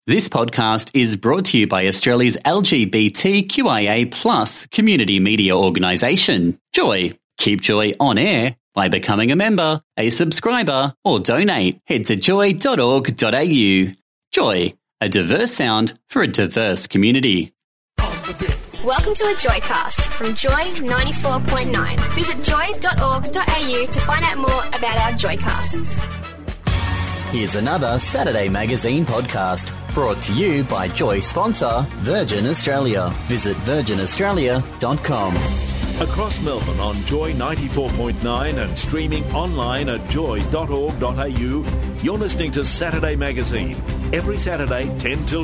This podcast is brought to you by Australia's LGBTQIA+ community media organisation, Joy. Keep Joy on air by becoming a member, a subscriber, or donate. Head to joy.org.au. Joy, a diverse sound for a diverse community. Welcome to a Joycast from Joy 94.9. Visit joy.org.au to find out more about our Joycasts. Here's another Saturday Magazine podcast brought to you by Joy sponsor Virgin Australia. Visit virginaustralia.com. Across Melbourne on Joy 94.9 and streaming online at joy.org.au, you're listening to Saturday Magazine, every Saturday 10 till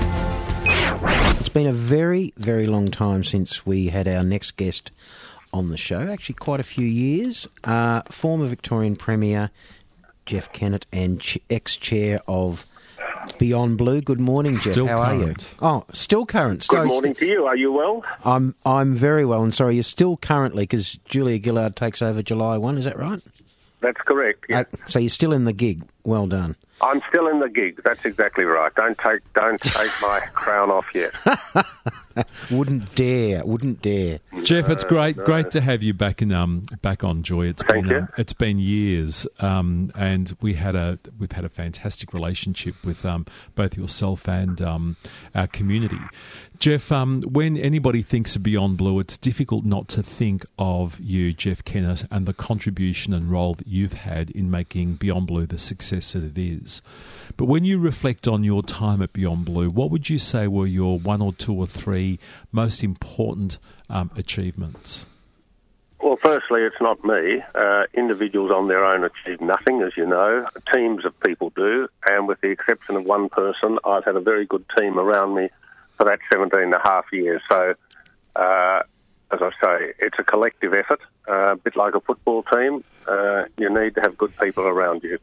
12. It's been a very, very long time since we had our next guest on the show, actually quite a few years. Former Victorian Premier Jeff Kennett and ex-chair of Beyond Blue. Good morning, Jeff. Still How current. are you? Oh, still current. Good morning to you. Are you well? I'm very well, and sorry, you're still currently, because Julia Gillard takes over July 1, is that right? That's correct. Yeah. So you're still in the gig. Well done. I'm still in the gig. That's exactly right. Don't take my crown off yet. Wouldn't dare. Jeff, it's great to have you back on Joy. Thank you. It's been years, and we've had a fantastic relationship with both yourself and our community. Jeff, when anybody thinks of Beyond Blue, it's difficult not to think of you, Jeff Kennett, and the contribution and role that you've had in making Beyond Blue the success that it is. But when you reflect on your time at Beyond Blue, what would you say were your one or two or three most important achievements? Well, firstly, it's not me. Individuals on their own achieve nothing, as you know. Teams of people do, and with the exception of one person, I've had a very good team around me for that 17 and a half years. So, as I say, it's a collective effort, a bit like a football team. You need to have good people around you.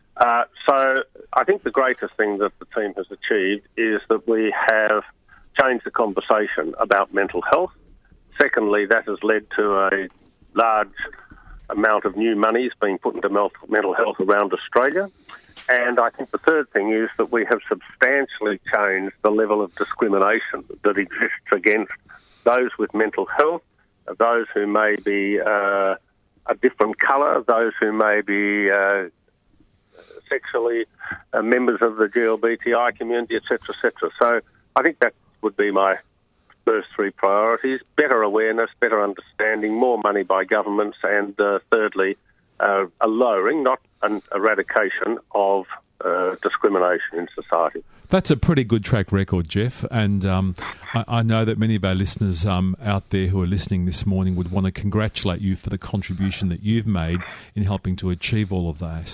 So I think the greatest thing that the team has achieved is that we have changed the conversation about mental health. Secondly, that has led to a large amount of new monies being put into mental health around Australia. And I think the third thing is that we have substantially changed the level of discrimination that exists against those with mental health, those who may be a different colour, those who may be sexually members of the GLBTI community, etc., etc. So I think that would be my first three priorities: better awareness, better understanding, more money by governments, and thirdly, a lowering, not an eradication of discrimination in society. That's a pretty good track record, Jeff, and I know that many of our listeners out there who are listening this morning would want to congratulate you for the contribution that you've made in helping to achieve all of that.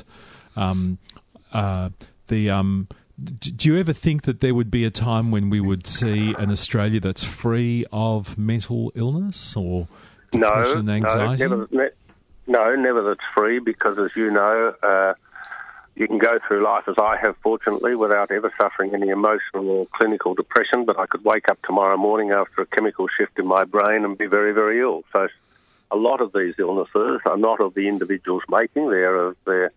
Do you ever think that there would be a time when we would see an Australia that's free of mental illness or depression and anxiety? Never that's free, because as you know, you can go through life, as I have fortunately, without ever suffering any emotional or clinical depression, but I could wake up tomorrow morning after a chemical shift in my brain and be very, very ill. So a lot of these illnesses are not of the individual's making, they're of their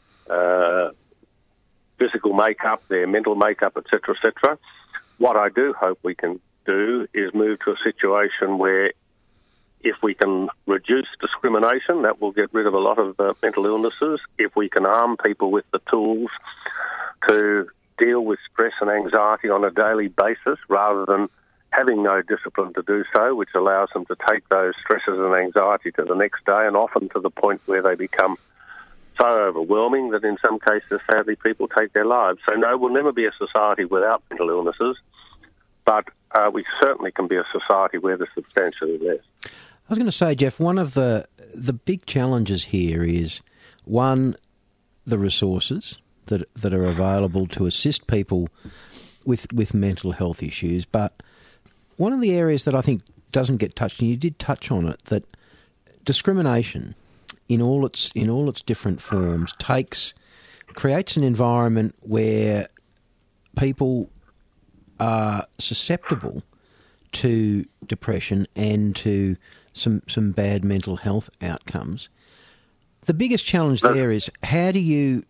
physical makeup, their mental makeup, etc., etc. What I do hope we can do is move to a situation where if we can reduce discrimination, that will get rid of a lot of mental illnesses. If we can arm people with the tools to deal with stress and anxiety on a daily basis rather than having no discipline to do so, which allows them to take those stresses and anxiety to the next day, and often to the point where they become so overwhelming that in some cases, sadly, people take their lives. So no, we'll never be a society without mental illnesses, but we certainly can be a society where there's substantially less. I was going to say, Jeff, one of the big challenges here is, one, the resources that are available to assist people with mental health issues. But one of the areas that I think doesn't get touched, and you did touch on it, that discrimination in all its different forms creates an environment where people are susceptible to depression and to some bad mental health outcomes. The biggest challenge there is, how do you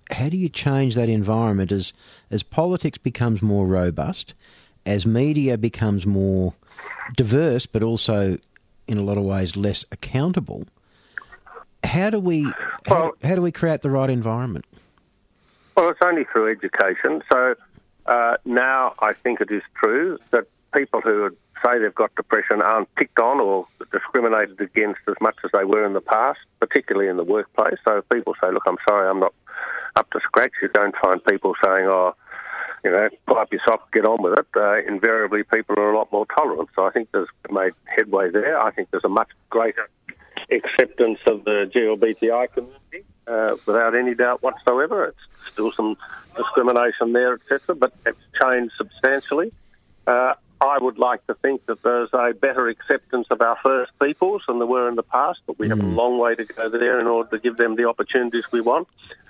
how do you change that environment as politics becomes more robust, as media becomes more diverse, but also in a lot of ways less accountable? How do we create the right environment? Well, it's only through education. So now I think it is true that people who say they've got depression aren't picked on or discriminated against as much as they were in the past, particularly in the workplace. So if people say, look, I'm sorry, I'm not up to scratch, you don't find people saying, oh, you know, pull up your sock, get on with it. Invariably, people are a lot more tolerant. So I think there's made headway there. I think there's a much greater acceptance of the GLBTI community, without any doubt whatsoever. It's still some discrimination there, etc., but it's changed substantially. I would like to think that there's a better acceptance of our First Peoples than there were in the past, but we have a long way to go there in order to give them the opportunities we want.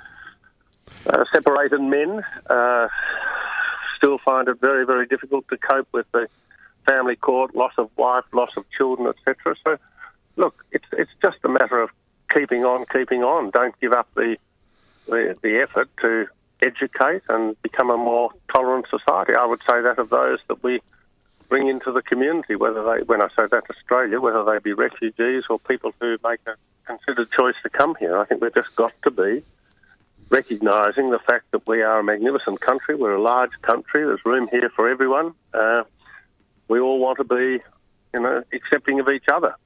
Separated men still find it very, very difficult to cope with the family court, loss of wife, loss of children, etc. So, look, it's just a matter of keeping on. Don't give up the effort to educate and become a more tolerant society. I would say that of those that we bring into the community, when I say that Australia, whether they be refugees or people who make a considered choice to come here. I think we've just got to be recognising the fact that we are a magnificent country. We're a large country. There's room here for everyone. We all want to be, accepting of each other.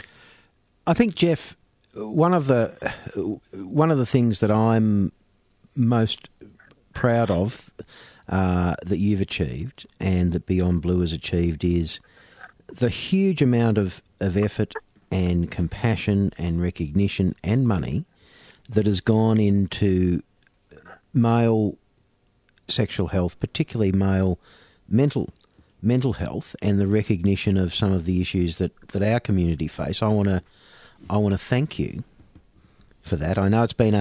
I think, Jeff, one of the things that I'm most proud of that you've achieved and that Beyond Blue has achieved is the huge amount of effort and compassion and recognition and money that has gone into male sexual health, particularly male mental health, and the recognition of some of the issues that our community face. I want to thank you for that. I know it's been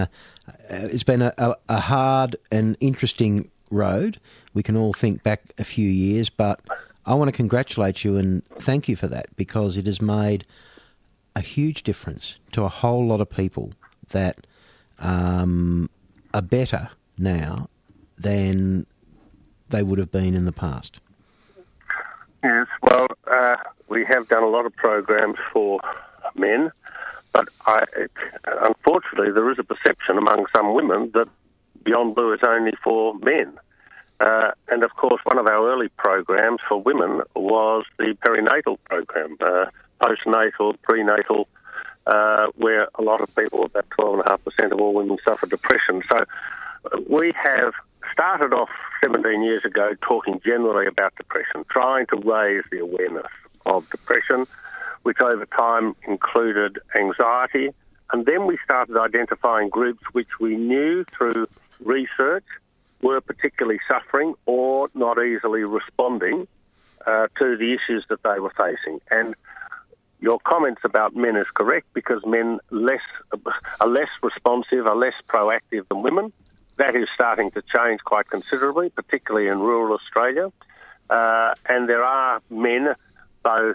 a hard and interesting road. We can all think back a few years, but I want to congratulate you and thank you for that, because it has made a huge difference to a whole lot of people that are better now than they would have been in the past. Yes, well, we have done a lot of programs for men, but unfortunately there is a perception among some women that Beyond Blue is only for men. And of course, one of our early programs for women was the perinatal program, postnatal, prenatal, where a lot of people, about 12.5% of all women, suffer depression. So we have started off 17 years ago talking generally about depression, trying to raise the awareness of depression, which over time included anxiety. And then we started identifying groups which we knew through research were particularly suffering or not easily responding to the issues that they were facing. And your comments about men is correct, because men are less responsive, are less proactive than women. That is starting to change quite considerably, particularly in rural Australia. And there are men, both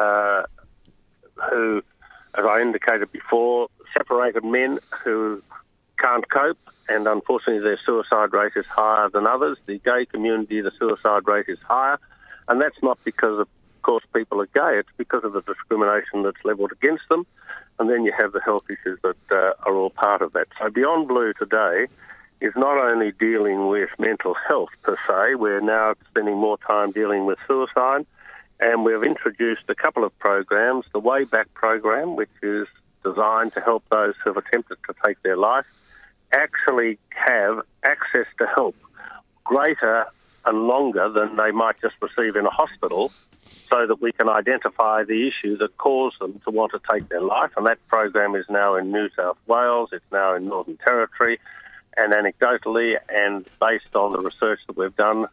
who, as I indicated before, separated men who can't cope, and unfortunately their suicide rate is higher than others. The gay community, the suicide rate is higher, and that's not because, of course, people are gay. It's because of the discrimination that's levelled against them, and then you have the health issues that are all part of that. So Beyond Blue today is not only dealing with mental health per se, we're now spending more time dealing with suicide, and we've introduced a couple of programs, the Way Back program, which is designed to help those who have attempted to take their life actually have access to help greater and longer than they might just receive in a hospital, so that we can identify the issue that caused them to want to take their life. And that program is now in New South Wales, it's now in Northern Territory, and anecdotally and based on the research that we've done,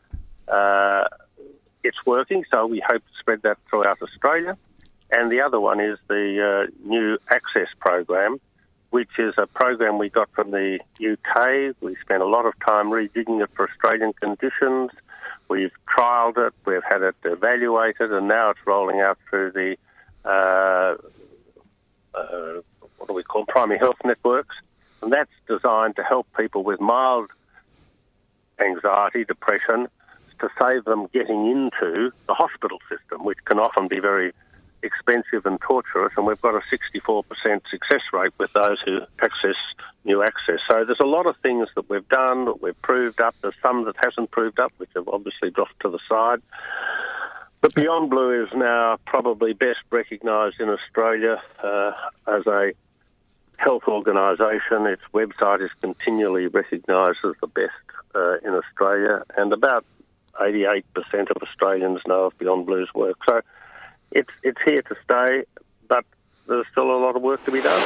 it's working, so we hope to spread that throughout Australia. And the other one is the new Access program, which is a program we got from the UK. We spent a lot of time rejigging it for Australian conditions. We've trialled it, we've had it evaluated, and now it's rolling out through the, primary health networks. and that's designed to help people with mild anxiety, depression, to save them getting into the hospital system, which can often be very expensive and torturous, and we've got a 64% success rate with those who access new access. So there's a lot of things that we've done, that we've proved up. There's some that hasn't proved up, which have obviously dropped to the side. But Beyond Blue is now probably best recognised in Australia as a health organisation. Its website is continually recognised as the best in Australia, and about 88% of Australians know of Beyond Blue's work. So it's here to stay, but there's still a lot of work to be done.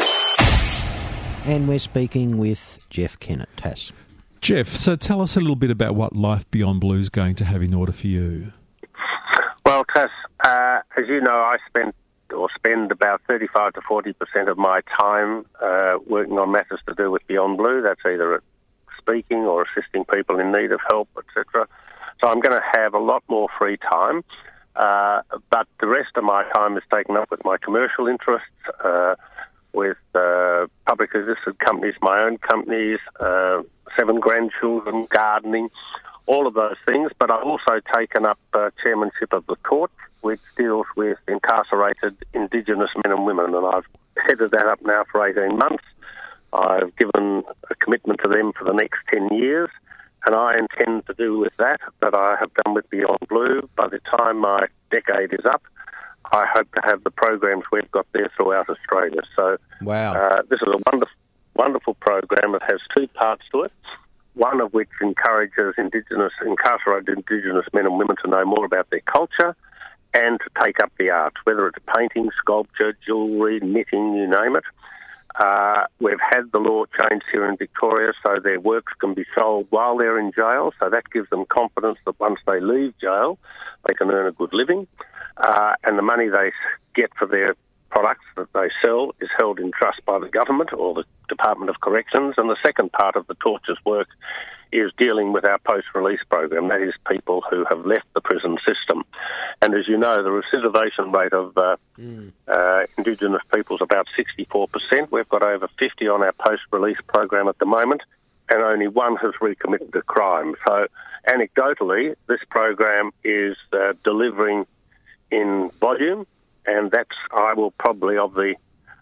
And we're speaking with Jeff Kennett, TAS. Jeff, so tell us a little bit about what Life Beyond Blue is going to have in order for you. Well, TAS, as you know, I spend about 35 to 40% of my time working on matters to do with Beyond Blue. That's either speaking or assisting people in need of help, etc. So I'm going to have a lot more free time, but the rest of my time is taken up with my commercial interests, with publicly listed companies, my own companies, 7 grandchildren, gardening, all of those things. But I've also taken up chairmanship of the Torch, which deals with incarcerated Indigenous men and women, and I've headed that up now for 18 months. I've given a commitment to them for the next 10 years, and I intend to do with that I have done with Beyond Blue. By the time my decade is up, I hope to have the programs we've got there throughout Australia. So wow. This is a wonderful program. It has 2 parts to it, one of which encourages incarcerated Indigenous men and women to know more about their culture and to take up the arts, whether it's painting, sculpture, jewellery, knitting, you name it. We've had the law changed here in Victoria so their works can be sold while they're in jail, so that gives them confidence that once they leave jail, they can earn a good living. And the money they get for their products that they sell is held in trust by the government or the Department of Corrections. And the second part of the Torch's work is dealing with our post-release program, that is people who have left the prison system. And as you know, the recidivation rate of Indigenous people is about 64%. We've got over 50 on our post-release program at the moment, and only 1 has recommitted a crime. So anecdotally, this program is delivering in volume, and that's, I will probably, of the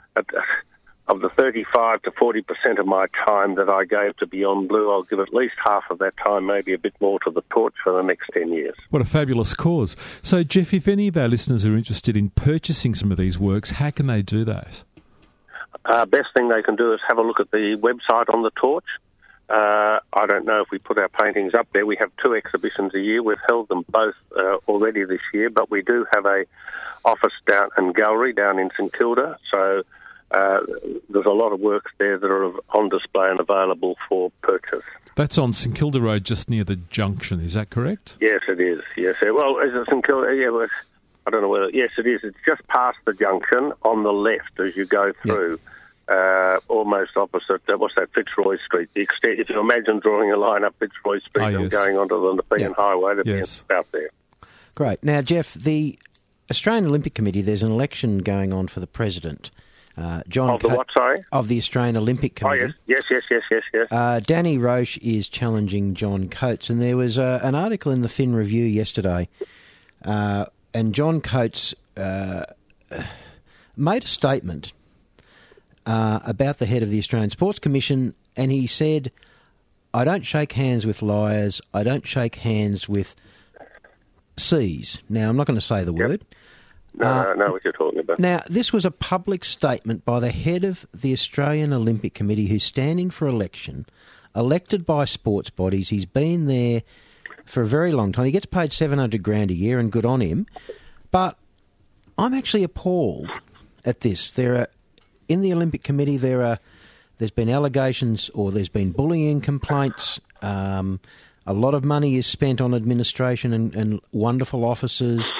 35 to 40% of my time that I gave to Beyond Blue, I'll give at least half of that time, maybe a bit more, to the Torch for the next 10 years. What a fabulous cause. So, Jeff, if any of our listeners are interested in purchasing some of these works, how can they do that? Best thing they can do is have a look at the website on the Torch. I don't know if we put our paintings up there. We have 2 exhibitions a year. We've held them both already this year, but we do have a office down and gallery down in St Kilda. So there's a lot of works there that are on display and available for purchase. That's on St Kilda Road, just near the junction. Is that correct? Yes, it is. Yes. Well, is it St Kilda? Yeah, well, I don't know whether. Yes, it is. It's just past the junction on the left as you go through. Yep. Almost opposite, what's that, Fitzroy Street. The extent, if you imagine drawing a line up Fitzroy Street and going onto the Nepean Highway, to be about there. Great. Now, Jeff, the Australian Olympic Committee, there's an election going on for the president. John of the what, sorry? Of the Australian Olympic Committee. Oh, yes. Danny Roche is challenging John Coates, and there was an article in the Fin Review yesterday, and John Coates made a statement about the head of the Australian Sports Commission, and he said, I don't shake hands with liars, I don't shake hands with C's. Now, I'm not going to say the word. No, I know what you're talking about. Now, this was a public statement by the head of the Australian Olympic Committee who's standing for election, elected by sports bodies. He's been there for a very long time. He gets paid $700,000 a year, and good on him. But I'm actually appalled at this. In the Olympic Committee, there's been allegations or there's been bullying complaints. A lot of money is spent on administration and wonderful officers.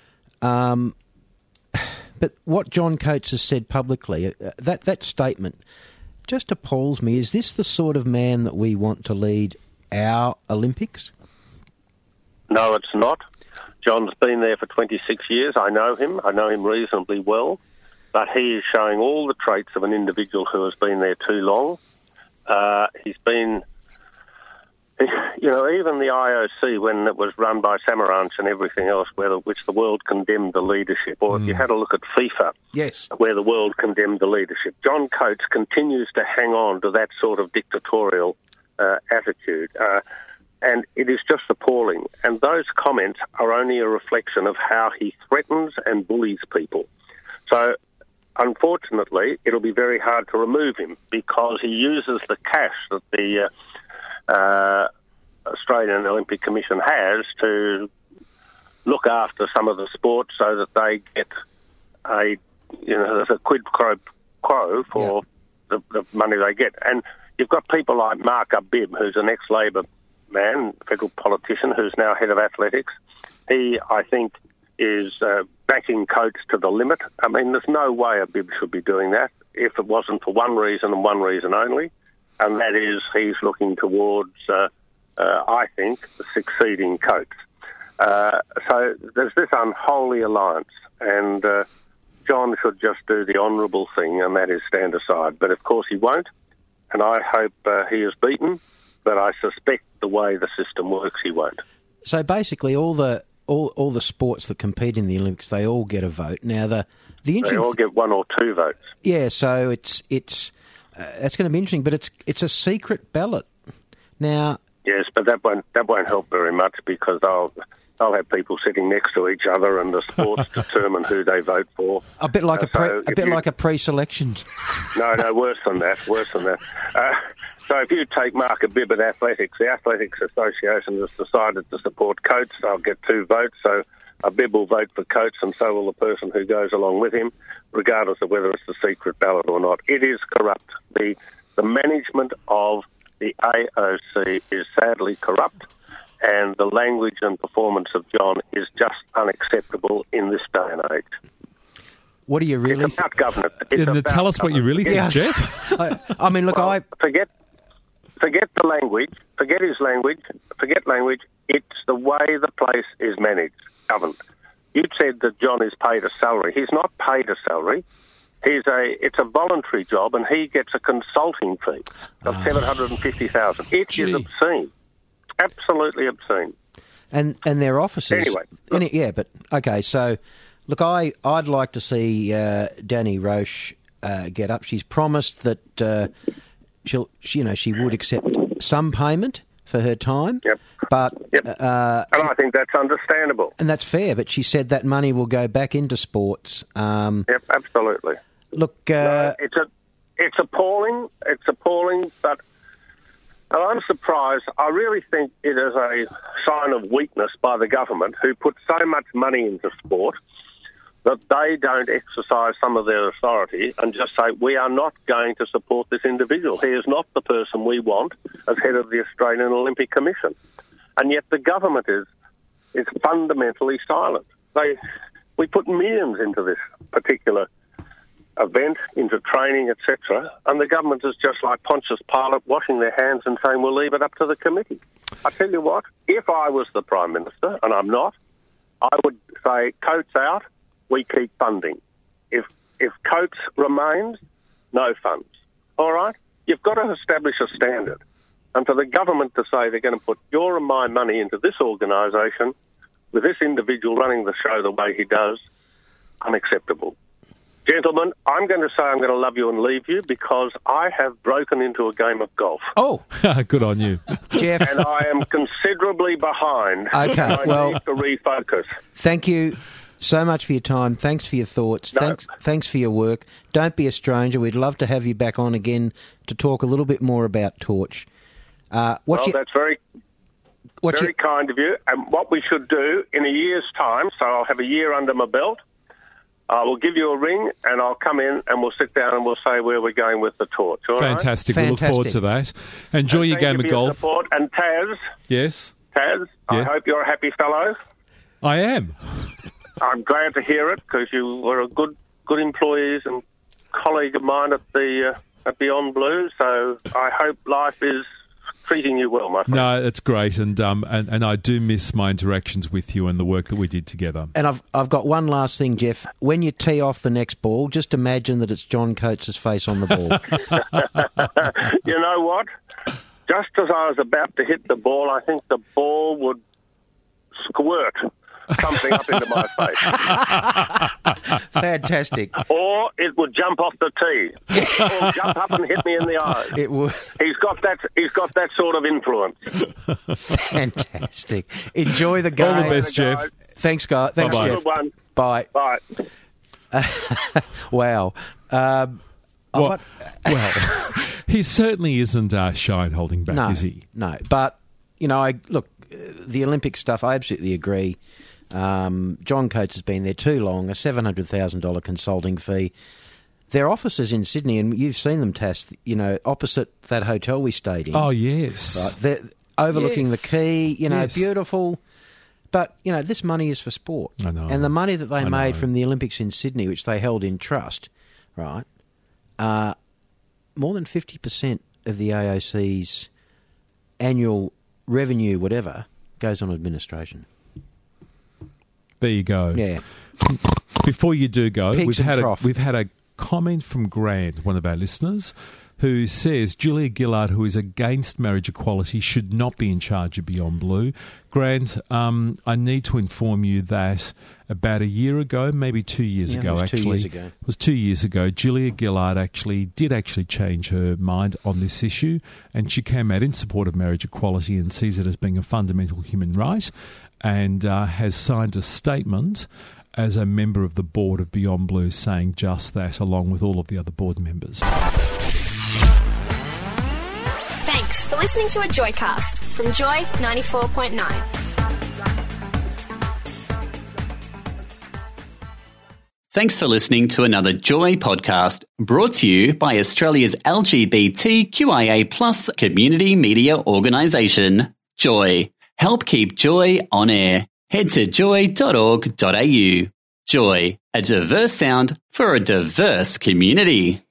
But what John Coates has said publicly, that statement just appalls me. Is this the sort of man that we want to lead our Olympics? No, it's not. John's been there for 26 years. I know him reasonably well. But he is showing all the traits of an individual who has been there too long. He's been, even the IOC, when it was run by Samaranch and everything else, which the world condemned the leadership, or if you had a look at FIFA, Yes. where the world condemned the leadership, John Coates continues to hang on to that sort of dictatorial attitude. And it is just appalling. And those comments are only a reflection of how he threatens and bullies people. So, unfortunately, it'll be very hard to remove him because he uses the cash that the Australian Olympic Commission has to look after some of the sports so that they get there's a quid pro quo for the money they get. And you've got people like Mark Abib, who's an ex-Labor man, federal politician, who's now head of athletics. He, I think, is backing Coates to the limit. I mean, there's no way Abib should be doing that if it wasn't for one reason and one reason only, and that is he's looking towards, I think, succeeding Coates. So there's this unholy alliance, and John should just do the honourable thing, and that is stand aside. But of course he won't, and I hope he is beaten, but I suspect the way the system works, he won't. So basically, all the sports that compete in the Olympics, they all get a vote. Now the they all get one or two votes. Yeah, so it's that's going to be interesting, but it's a secret ballot. Now, yes, but that won't help very much because they'll have people sitting next to each other, and the sports determine who they vote for. A bit like like a pre-selection. No, worse than that. So if you take Mark Abib at athletics, the Athletics Association has decided to support Coates. They'll get 2 votes, so Abib will vote for Coates, and so will the person who goes along with him, regardless of whether it's the secret ballot or not. It is corrupt. The management of the AOC is sadly corrupt, and the language and performance of John is just unacceptable in this day and age. What do you really It's about government. Tell us what you really think, Jeff. I mean, look, Forget the language, forget his language, forget language. It's the way the place is managed, governed. You said that John is paid a salary. He's not paid a salary. It's a voluntary job, and he gets a consulting fee of $750,000. It is obscene, absolutely obscene. And their offices. Anyway, but okay. So, look, I'd like to see Danny Roche get up. She's promised that she would accept some payment for her time. Yep. But and I think that's understandable. And that's fair. But she said that money will go back into sports. Yep, absolutely. Look, it's appalling. It's appalling, but I'm surprised. I really think it is a sign of weakness by the government, who put so much money into sport, that they don't exercise some of their authority and just say, we are not going to support this individual. He is not the person we want as head of the Australian Olympic Commission. And yet the government is fundamentally silent. We put millions into this particular event, into training, etc., and the government is just like Pontius Pilate, washing their hands and saying, we'll leave it up to the committee. I tell you what, if I was the Prime Minister, and I'm not, I would say, Coates out, we keep funding. If Coates remains, no funds. All right? You've got to establish a standard. And for the government to say they're going to put your and my money into this organisation with this individual running the show the way he does, unacceptable. Gentlemen, I'm going to say I'm going to love you and leave you because I have broken into a game of golf. Oh, good on you, Jeff. And I am considerably behind. Okay, I need to refocus. Thank you so much for your time. Thanks for your thoughts. No. Thanks for your work. Don't be a stranger. We'd love to have you back on again to talk a little bit more about Torch. That's very kind of you. And what we should do in a year's time, so I'll have a year under my belt, I will give you a ring and I'll come in and we'll sit down and we'll say where we're going with the Torch. All Fantastic. Right? We look forward to that. Enjoy your game of golf. Support. And Taz. Yes. Taz, yeah. I hope you're a happy fellow. I am. I'm glad to hear it because you were a good employees and colleague of mine at Beyond Blue. So I hope life is treating you well, my friend. No, that's great, and I do miss my interactions with you and the work that we did together. And I've got one last thing, Jeff. When you tee off the next ball, just imagine that it's John Coates' face on the ball. You know what? Just as I was about to hit the ball, I think the ball would squirt something up into my face. Fantastic. Or it would jump off the tee. Or jump up and hit me in the eyes. It would. He's got that sort of influence. Fantastic. Enjoy the game. All the best, Jeff. Thanks, guys. Thanks, Bye-bye. Jeff. Good one. Bye. Bye. Wow. Well, he certainly isn't shy and holding back, is he? No. But, the Olympic stuff, I absolutely agree. John Coates has been there too long, a $700,000 consulting fee. Their offices in Sydney, and you've seen them, Tass, opposite that hotel we stayed in. Oh, yes. Right, they're overlooking the quay, Yes. beautiful. But, this money is for sport. I know. And the money that they made know. from the Olympics in Sydney, which they held in trust, right, more than 50% of the AOC's annual revenue, whatever, goes on administration. There you go. Yeah. Before you do go, Pigs and trough. we've had a comment from Grant, one of our listeners, who says Julia Gillard, who is against marriage equality, should not be in charge of Beyond Blue. Grant, I need to inform you that about a year ago, maybe 2 years ago, it was actually. 2 years ago. It was 2 years ago. Julia Gillard did change her mind on this issue, and she came out in support of marriage equality and sees it as being a fundamental human right, and has signed a statement as a member of the board of Beyond Blue saying just that, along with all of the other board members. Thanks for listening to a Joycast from Joy 94.9. Thanks for listening to another Joy podcast brought to you by Australia's LGBTQIA+ community media organisation, Joy. Help keep Joy on air. Head to joy.org.au. Joy, a diverse sound for a diverse community.